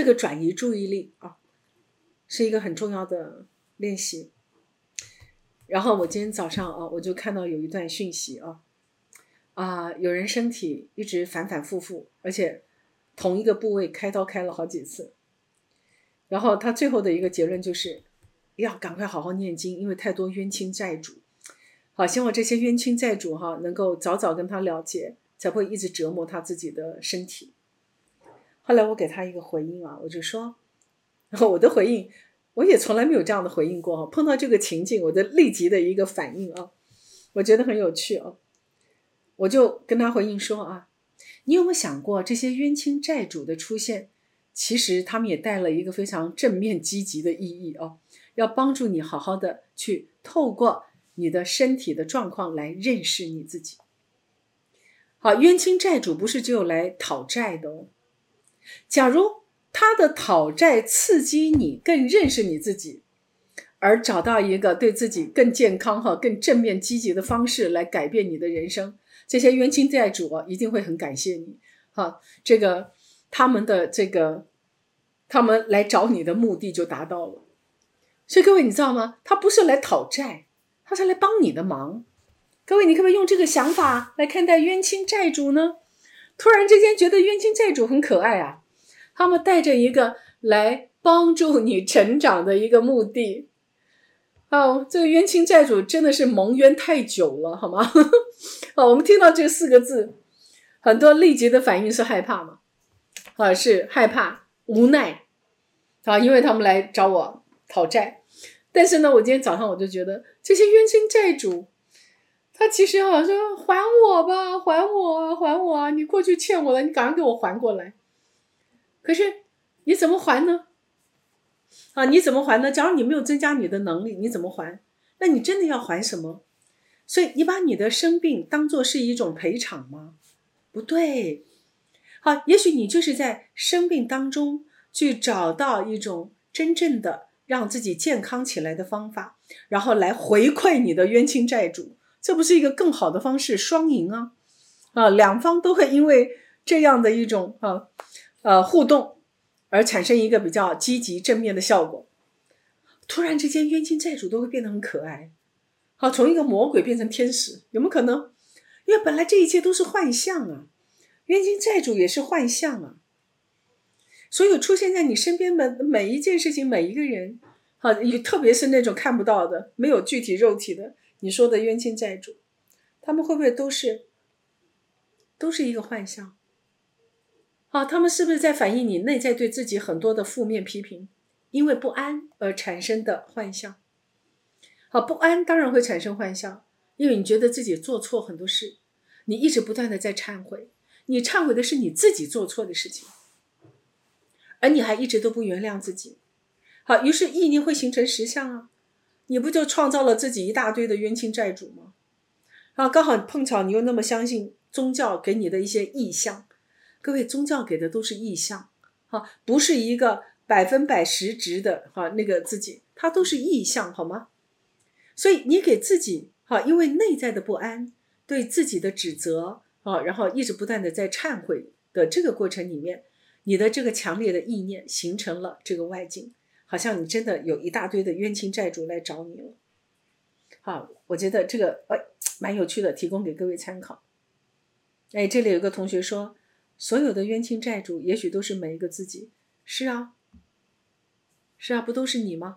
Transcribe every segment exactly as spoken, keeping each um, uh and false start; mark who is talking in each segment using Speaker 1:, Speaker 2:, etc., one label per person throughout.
Speaker 1: 这个转移注意力啊，是一个很重要的练习。然后我今天早上啊，我就看到有一段讯息啊，啊，有人身体一直反反复复，而且同一个部位开刀开了好几次。然后他最后的一个结论就是要赶快好好念经，因为太多冤亲债主。好，希望这些冤亲债主哈、啊、能够早早跟他了结，才不会一直折磨他自己的身体。后来我给他一个回应啊，我就说，然后我的回应我也从来没有这样的回应过哈、啊，碰到这个情境我的立即的一个反应啊，我觉得很有趣啊。我就跟他回应说啊，你有没有想过这些冤亲债主的出现，其实他们也带了一个非常正面积极的意义啊，要帮助你好好的去透过你的身体的状况来认识你自己。好，冤亲债主不是只有来讨债的哦。假如他的讨债刺激你更认识你自己，而找到一个对自己更健康哈、更正面积极的方式来改变你的人生，这些冤亲债主啊，一定会很感谢你。哈，这个他们的这个他们来找你的目的就达到了。所以各位你知道吗？他不是来讨债，他是来帮你的忙。各位，你可不可以用这个想法来看待冤亲债主呢？突然之间觉得冤亲债主很可爱啊，他们带着一个来帮助你成长的一个目的。哦，这个冤亲债主真的是蒙冤太久了，好吗？哦，我们听到这四个字，很多立即的反应是害怕嘛，啊，是害怕、无奈啊，因为他们来找我讨债。但是呢，我今天早上我就觉得这些冤亲债主，他其实好像说还我吧，还我啊，还我啊，你过去欠我的，你赶快给我还过来。可是你怎么还呢？啊，你怎么还呢？假如你没有增加你的能力，你怎么还？那你真的要还什么？所以你把你的生病当作是一种赔偿吗？不对。好，也许你就是在生病当中去找到一种真正的让自己健康起来的方法，然后来回馈你的冤亲债主，这不是一个更好的方式？双赢啊！啊，两方都会因为这样的一种啊呃互动而产生一个比较积极正面的效果。突然之间冤亲债主都会变得很可爱，好，从一个魔鬼变成天使，有没有可能？因为本来这一切都是幻象啊，冤亲债主也是幻象啊。所有出现在你身边的每一件事情，每一个人，好，特别是那种看不到的没有具体肉体的你说的冤亲债主，他们会不会都是都是一个幻象？好，他们是不是在反映你内在对自己很多的负面批评，因为不安而产生的幻象？好，不安当然会产生幻象，因为你觉得自己做错很多事，你一直不断的在忏悔，你忏悔的是你自己做错的事情，而你还一直都不原谅自己。好，于是意念会形成实相啊，你不就创造了自己一大堆的冤亲债主吗？然后刚好碰巧你又那么相信宗教给你的一些意象，各位，宗教给的都是意象，好，不是一个百分百实质的哈那个自己，它都是意象，好吗？所以你给自己哈，因为内在的不安，对自己的指责啊，然后一直不断的在忏悔的这个过程里面，你的这个强烈的意念形成了这个外境，好像你真的有一大堆的冤亲债主来找你了。好，我觉得这个哎蛮有趣的，提供给各位参考。哎，这里有个同学说，所有的冤亲债主也许都是每一个自己。是啊，是啊，不都是你吗？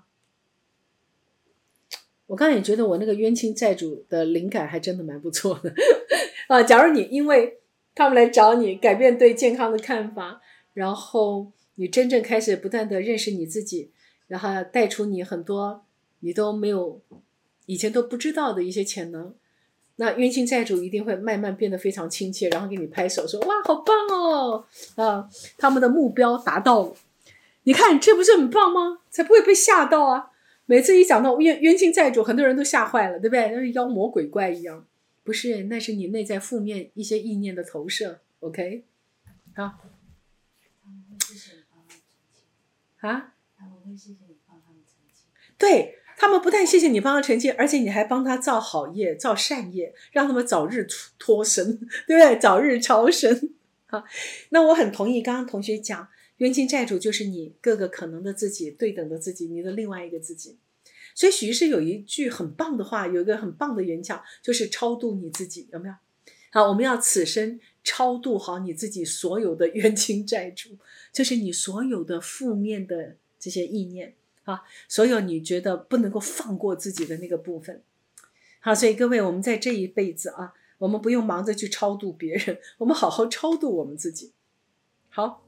Speaker 1: 我刚才也觉得我那个冤亲债主的灵感还真的蛮不错的啊。假如你因为他们来找你改变对健康的看法，然后你真正开始不断的认识你自己，然后带出你很多你都没有以前都不知道的一些潜能，那冤亲债主一定会慢慢变得非常亲切，然后给你拍手说哇好棒哦啊，他们的目标达到了。你看这不是很棒吗？才不会被吓到啊。每次一讲到冤冤亲债主，很多人都吓坏了，对不对？像妖魔鬼怪一样。不是，那是你内在负面一些意念的投射。 OK 好啊，对，他们不但谢谢你帮他澄清，而且你还帮他造好业造善业，让他们早日脱身，对不对？早日超生。好，那我很同意刚刚同学讲， 冤亲债主就是你各个可能的自己，对等的自己，你的另外一个自己。所以许医师有一句很棒的话，有一个很棒的演讲，就是超度你自己，有没有？好，我们要此生超度好你自己所有的冤亲债主，就是你所有的负面的这些意念啊，所有你觉得不能够放过自己的那个部分。好，所以各位，我们在这一辈子啊，我们不用忙着去超度别人，我们好好超度我们自己。好。